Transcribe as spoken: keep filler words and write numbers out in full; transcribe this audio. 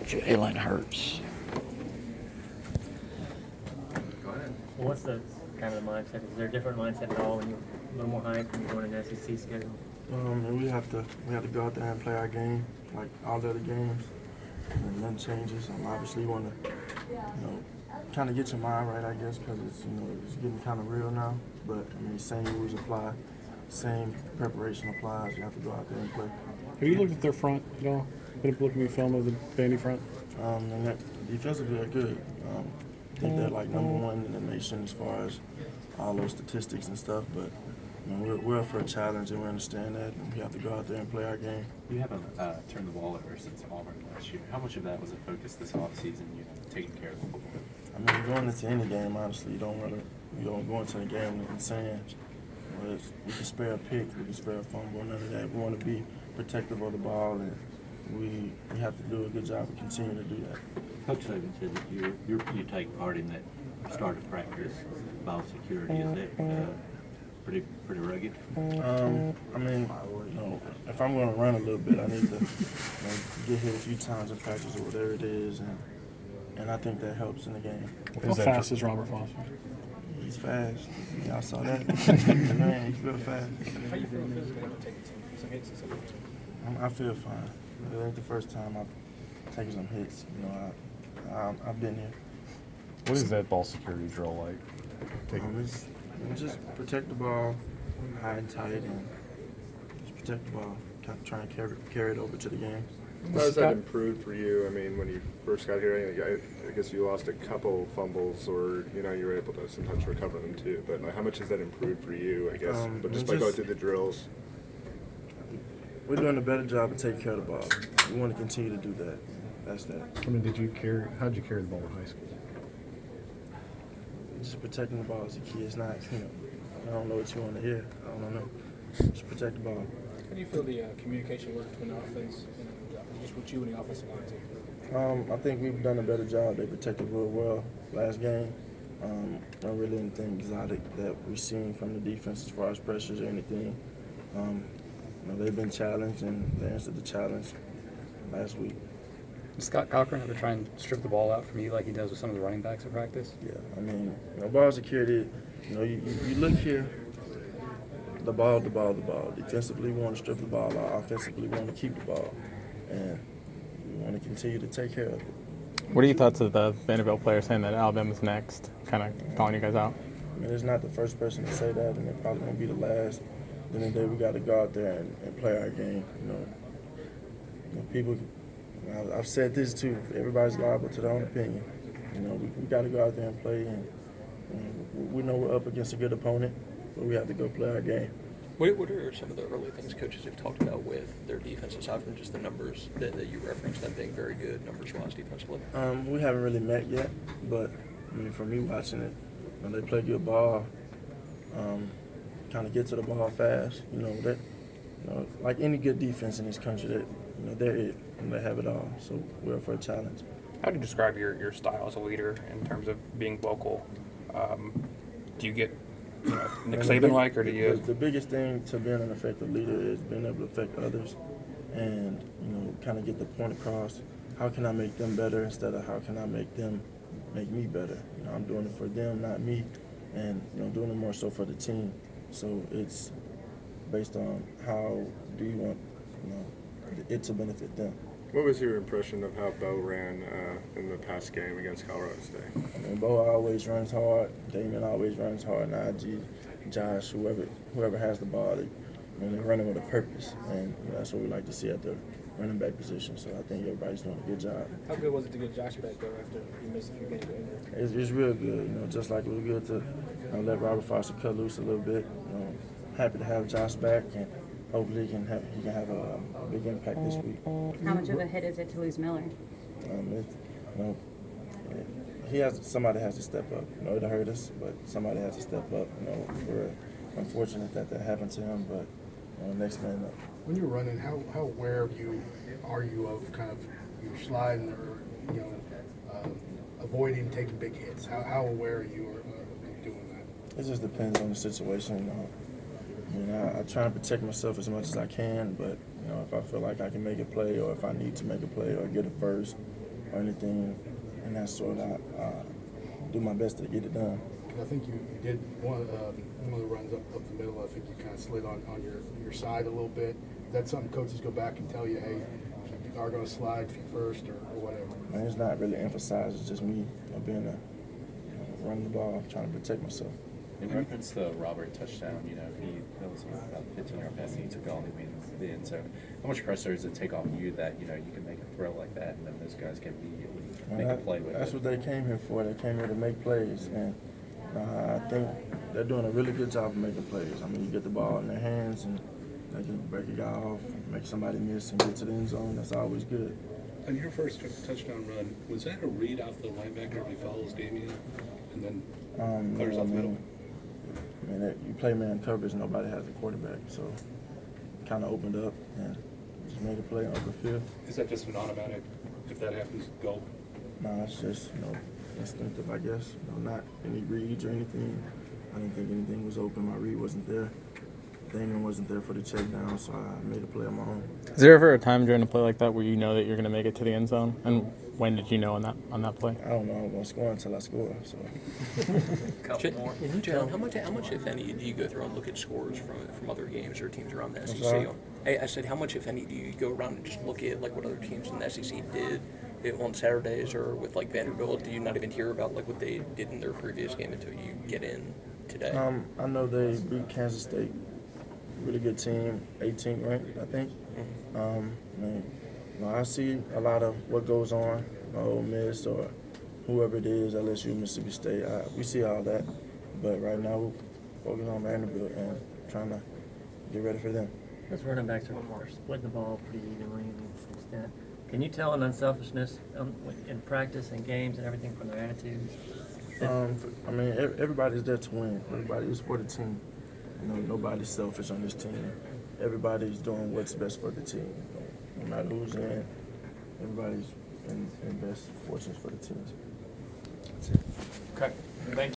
Jalen Hurts. Go ahead. Well, what's the kind of the mindset? Is there a different mindset at all when you're a little more hyped when you're going an S E C schedule? Um, and we have to we have to go out there and play our game like all the other games, and nothing changes. Um, obviously, you want to you know kind of get your mind right, I guess, because it's you know it's getting kind of real now. But I mean, same rules apply, same preparation applies. You have to go out there and play. Have you looked at their front at all? Been looking at film of the Vandy front? Um, and that defensively they're good. Um, I think they're like number one in the nation as far as all those statistics and stuff. But you know, we're, we're up for a challenge, and we understand that, and we have to go out there and play our game. You haven't uh, turned the ball over since Auburn last year. How much of that was a focus this offseason, you taking care of the football? I mean, going into any game, honestly, you don't want to, you don't go into the game and saying, well, it's, we can spare a pick, we can spare a fumble, none of that. We want to be protective of the ball, and we we have to do a good job of continuing to do that. Coach Saban said that you you you take part in that start of practice biosecurity. Is that uh, pretty pretty rugged? Um, I mean, you know, if I'm going to run a little bit, I need to you know, get hit a few times in practice or whatever it is, and and I think that helps in the game. How fast is Robert Foster? He's fast. Y'all saw that? Man, he's real fast. How you feeling physically after taking some, some hits and stuff? I'm, I feel fine. It ain't the first time I've taken some hits. You know, I, I I've been here. What is that ball security drill like? Taking Um, it's, it's just protect the ball high and tight, and just protect the ball. Kind of try and carry carry it over to the game. How has that improved for you? I mean, when you first got here, I, I guess you lost a couple fumbles, or you know, you were able to sometimes recover them too. But like, how much has that improved for you? I guess, Um, but just it's by going just- through the drills. We're doing a better job of taking care of the ball. We want to continue to do that. That's that. I mean, did you carry? How did you carry the ball in high school? Just protecting the ball as a key. It's not, you know, I don't know what you want to hear. I don't know. Just protect the ball. How do you feel the uh, communication was between the offense and uh, just with you and the offensive line too? Um, I think we've done a better job. They protected real well last game. Um, not really anything exotic that we've seen from the defense as far as pressures or anything. Um, you know, they've been challenged, and they answered the challenge last week. Does Scott Cochran ever try and strip the ball out from you like he does with some of the running backs at practice? Yeah, I mean, you know, ball security, you know, you, you, you look here, the ball, the ball, the ball. Defensively, we want to strip the ball out. Offensively, we want to keep the ball. And we want to continue to take care of it. What are your thoughts of the Vanderbilt player saying that Alabama's next, kind of calling you guys out? I mean, it's not the first person to say that, and it probably won't be the last. At the end of the day, we got to go out there and, and play our game. You know, you know people. You know, I've said this too. Everybody's liable to their own opinion. You know, we, we got to go out there and play, and you know, we know we're up against a good opponent, but we have to go play our game. What, what are some of the early things coaches have talked about with their defense, aside from just the numbers that, that you referenced, them being very good numbers-wise defensively? Um, we haven't really met yet, but I mean, for me watching it, when they play good ball, um, kind of get to the ball fast. You know, that, you know, like any good defense in this country, that you know they're it and they have it all. So we're up for a challenge. How do you describe your, your style as a leader in terms of being vocal? Um, do you get you know, Nick Saban-like, or do you? The, the biggest thing to being an effective leader is being able to affect others, and you know, kind of get the point across. How can I make them better instead of how can I make them make me better? You know, I'm doing it for them, not me, and you know, doing it more so for the team. So it's based on how do you want, you know, it to benefit them. What was your impression of how Bo ran uh, in the past game against Colorado State? I mean, Bo always runs hard. Damon always runs hard. Najee, Josh, whoever whoever has the ball, they, you know, they're running with a purpose, and you know, that's what we like to see at the running back position. So I think everybody's doing a good job. How good was it to get Josh back though after he missed a few games with injury? It's, it's real good, you know. Just like it was good to you know, let Robert Foster cut loose a little bit. You know, happy to have Josh back, and hopefully he can have he can have a, a big impact this week. How much of a hit is it to lose Miller? Um, it, you know, it, he has somebody has to step up. You know, it hurt us, but somebody has to step up. You know, we're unfortunate that that happened to him, but you know, next man up. When you're running, how how aware of you are you of kind of you sliding or you know uh, avoiding taking big hits? How how aware are you of, of doing that? It just depends on the situation. You know, I mean, I, I try and protect myself as much as I can, but you know, if I feel like I can make a play or if I need to make a play or get it first, or anything in that sort. I uh, do my best to get it done. I think you, you did one of, um, one of the runs up, up the middle. I think you kind of slid on, on your, your side a little bit. Is that something coaches go back and tell you, hey, if you are going to slide feet first or, or whatever? Man, it's not really emphasized. It's just me, you know, being a you know, running the ball, trying to protect myself. In reference to the Robert touchdown, you know, he that was about fifteen yard pass and he took it all the way into the end zone. How much pressure does it take off you that, you know, you can make a throw like that and then those guys can immediately Well, make that, a play with that's it? what they came here for. They came here to make plays, and uh, I think they're doing a really good job of making plays. I mean, you get the ball in their hands and they can break a guy off, make somebody miss, and get to the end zone. That's always good. On your first touchdown run, was that a read off the linebacker if he follows Damian and then Um, clears no, off I the middle? mean, I mean, that, you play man coverage, nobody has a quarterback, so kind of opened up and just made a play on open field. Is that just an automatic, if that happens, go? Nah, it's just, you know, instinctive, I guess. You know, not any reads or anything. I didn't think anything was open. My read wasn't there. Damian wasn't there for the check down, so I made a play on my own. Is there ever a time during a play like that where you know that you're going to make it to the end zone? And when did you know on that on that play? I don't know. I'm going to score until I score. So. Couple more. Jalen, how much, how much, if any, do you go through and look at scores from from other games or teams around the S E C? sorry? I, I said, how much, if any, do you go around and just look at like what other teams in the S E C did it on Saturdays, or with like Vanderbilt? Do you not even hear about like what they did in their previous game until you get in today? Um, I know they beat Kansas State. Really good team, eighteenth ranked, I think. Mm-hmm. Um, I mean, you know, I see a lot of what goes on, you know, Ole Miss or whoever it is, L S U, Mississippi State. I, we see all that, but right now we're focusing on Vanderbilt and trying to get ready for them. Those running backs are, are splitting the ball pretty evenly to an extent. Can you tell an unselfishness um, in practice and games and everything from their attitudes? Um, I mean, everybody's there to win. Everybody is for the team. You know, nobody's selfish on this team. Everybody's doing what's best for the team. You know, no matter who's in, everybody's in, in best fortunes for the team. Okay. Thank you.